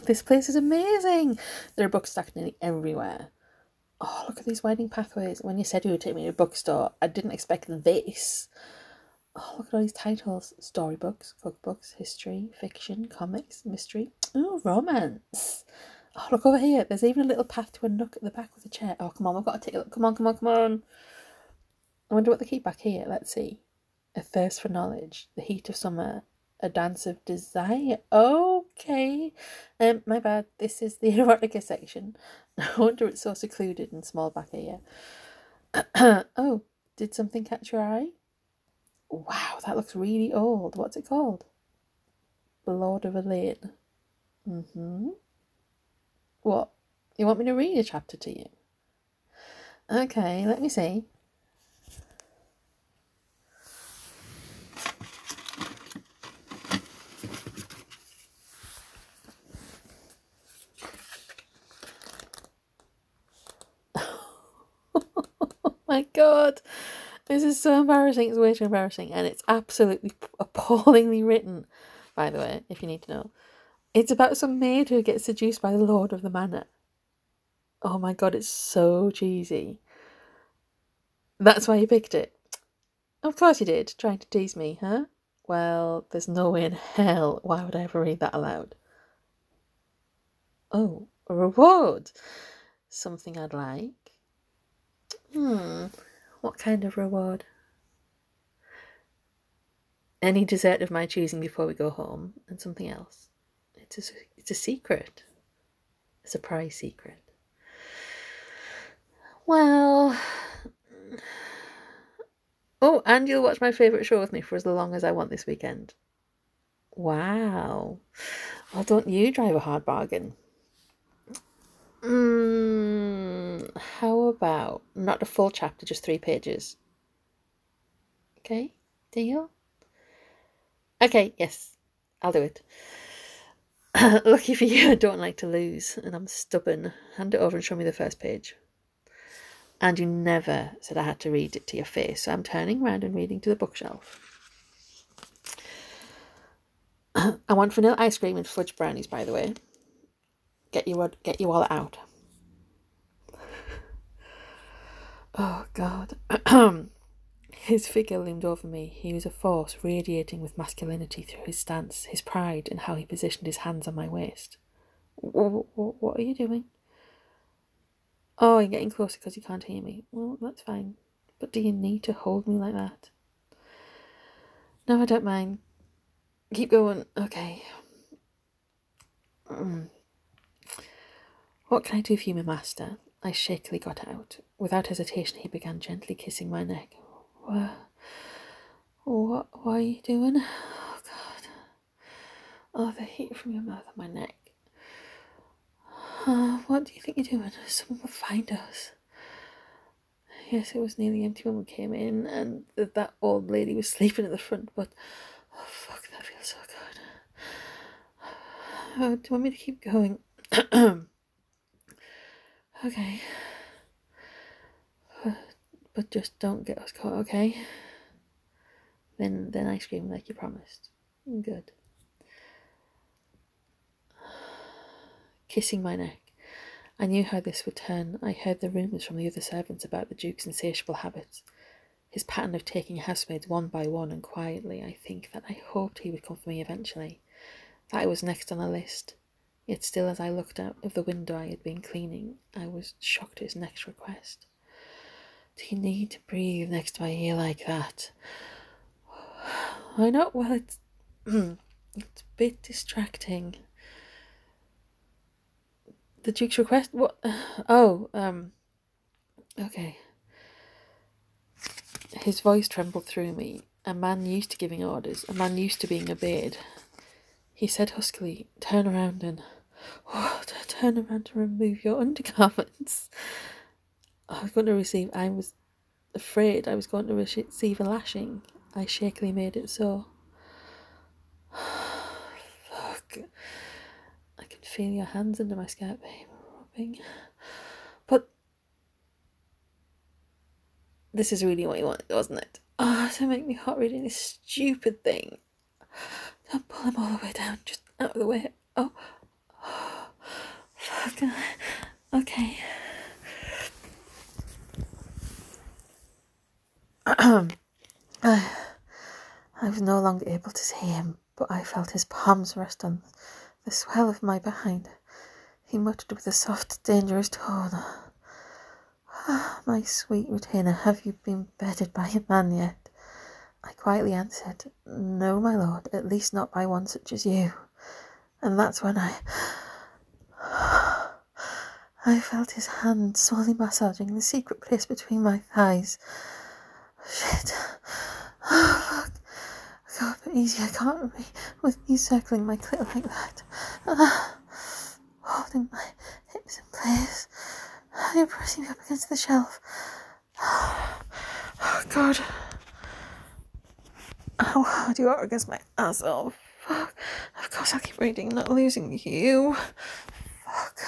This place is amazing. There are books stacked nearly everywhere. Oh, look at these winding pathways. When you said you would take me to a bookstore, I didn't expect this. Oh, look at all these titles. Storybooks, cookbooks, history, fiction, comics, mystery. Oh, romance. Oh, look over here. There's even a little path to a nook at the back with a chair. Oh, come on, we've got to take a look. Come on, come on, come on. I wonder what they keep back here. Let's see. A thirst for knowledge, the heat of summer, a dance of desire. Okay. My bad. This is the erotica section. No wonder it's so secluded and small back here. Oh, did something catch your eye? Wow, that looks really old. What's it called? The Lord of Elaine. What? You want me to read a chapter to you? Okay, let me see. Oh my god. This is so embarrassing. It's way too embarrassing. And it's absolutely appallingly written, by the way, if you need to know. It's about some maid who gets seduced by the Lord of the Manor. Oh my god, it's so cheesy. That's why you picked it. Of course you did. Trying to tease me, huh? Well, there's no way in hell why would I ever read that aloud. Oh, a reward. Something I'd like. What kind of reward? Any dessert of my choosing before we go home, and something else. It's a secret. A surprise secret. Well... Oh, and you'll watch my favourite show with me for as long as I want this weekend. Wow. Well, don't you drive a hard bargain? How about not a full chapter, just 3 pages? Okay, deal? Okay, yes, I'll do it. Lucky for you, I don't like to lose, and I'm stubborn. Hand it over and show me the first page. And you never said I had to read it to your face, so I'm turning around and reading to the bookshelf. I want vanilla ice cream and fudge brownies, by the way. Get you all out. Oh, God. His figure loomed over me. He was a force radiating with masculinity through his stance, his pride, and how he positioned his hands on my waist. What are you doing? Oh, you're getting closer because you can't hear me. Well, that's fine. But do you need to hold me like that? No, I don't mind. Keep going. Okay. What can I do for you, my master? I shakily got out. Without hesitation, he began gently kissing my neck. What are you doing? Oh, God. Oh, the heat from your mouth on my neck. What do you think you're doing? Someone will find us. Yes, it was nearly empty when we came in, and that old lady was sleeping at the front, but... Oh, fuck, that feels so good. Oh, do you want me to keep going? Okay. But just don't get us caught, okay? Then I scream like you promised. Good. Kissing my neck. I knew how this would turn. I heard the rumours from the other servants about the Duke's insatiable habits. His pattern of taking housemaids one by one and quietly, I think that I hoped he would come for me eventually. That I was next on the list. Yet still as I looked out of the window I had been cleaning, I was shocked at his next request. Do you need to breathe next to my ear like that? I know, well, it's a bit distracting. The Duke's request? What? Oh, okay. His voice trembled through me. A man used to giving orders, a man used to being obeyed. He said huskily, turn around and... Oh, turn around and remove your undergarments. I was afraid I was going to receive a lashing. I shakily made it so. Fuck. I can feel your hands under my skirt, babe, rubbing. But this is really what you wanted, wasn't it? Oh, don't make me hot reading this stupid thing. Don't pull him all the way down, just out of the way. Oh. Fuck. Okay. I was no longer able to see him, but I felt his palms rest on the swell of my behind. He muttered with a soft, dangerous tone, "My sweet retainer, have you been bedded by a man yet?" I quietly answered, "No, my lord, at least not by one such as you." And that's when I felt his hand slowly massaging the secret place between my thighs. Shit. Oh, fuck. God, but easy, I can't be with you circling my clit like that. Holding my hips in place. You're pressing me up against the shelf. Oh, God. How hard you are against my ass. Oh, fuck. Of course I'll keep reading, not losing you. Fuck.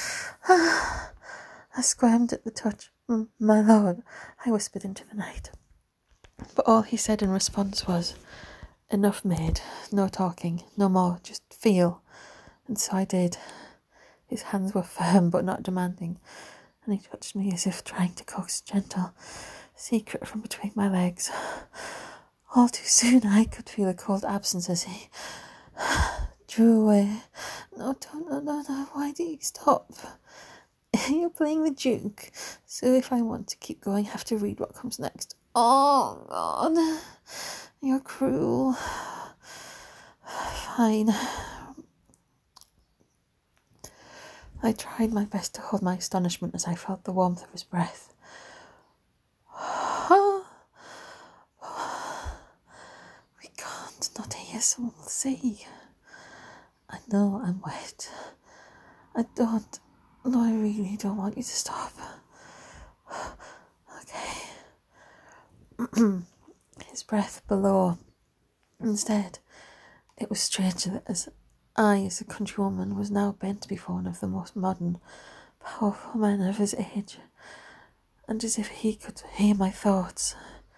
I squirmed at the touch. "My lord," I whispered into the night. But all he said in response was, "Enough, maid. No talking. No more. Just feel." And so I did. His hands were firm but not demanding, and he touched me as if trying to coax a gentle secret from between my legs. All too soon I could feel a cold absence as he drew away. No, why do you stop? You're playing the Duke, so if I want to keep going, I have to read what comes next. Oh, God. You're cruel. Fine. I tried my best to hold my astonishment as I felt the warmth of his breath. We can't not hear, someone will see. I know I'm wet. I really don't want you to stop. Okay. His breath below. Instead, it was strange that as a countrywoman, was now bent before one of the most modern, powerful men of his age, and as if he could hear my thoughts.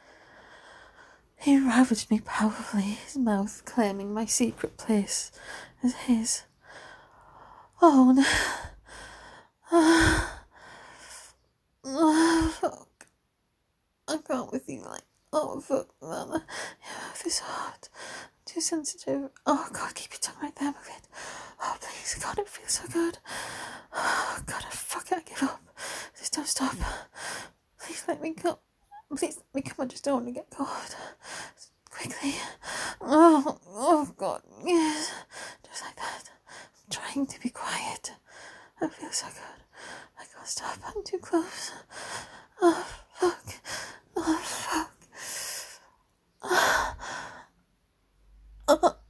He ravaged me powerfully, his mouth claiming my secret place as his. Oh, no. Oh, fuck. I can't with you, like, oh, fuck, man. Your mouth is hot. Too sensitive. Oh, God, keep your tongue right there, my kid. Oh, please, God, it feels so good. Oh, God, fuck it, I give up. Just don't stop. Please let me go. Please let me come. I just don't want to get caught. Quickly. Oh, God, yes. Just like that. I'm trying to be quiet. I feel so good. I can't stop. I'm too close. Oh, fuck. Oh, fuck. Oh,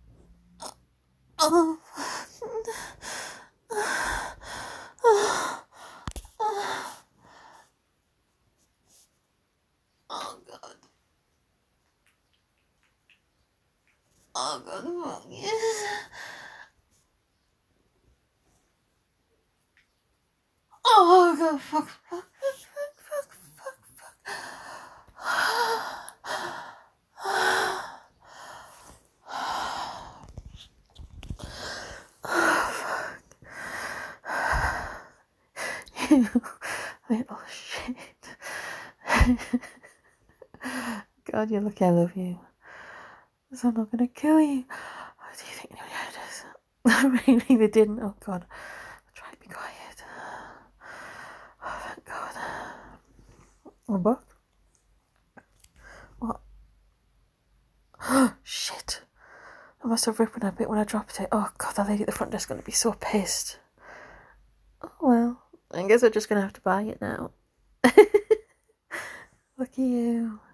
oh, oh, God. Oh, God, fuck, yes. Oh, God, fuck, fuck, fuck, fuck, fuck, fuck. You little shit. God, you're lucky I love you. So I'm not gonna kill you. Oh, do you think anybody heard us? Really, they didn't. Oh, God. I'll try to be quiet. Oh, thank God. A book? What? Shit. I must have ripped a bit when I dropped it. Oh, God, that lady at the front desk is going to be so pissed. Oh, well. I guess I'm just going to have to buy it now. Lucky you.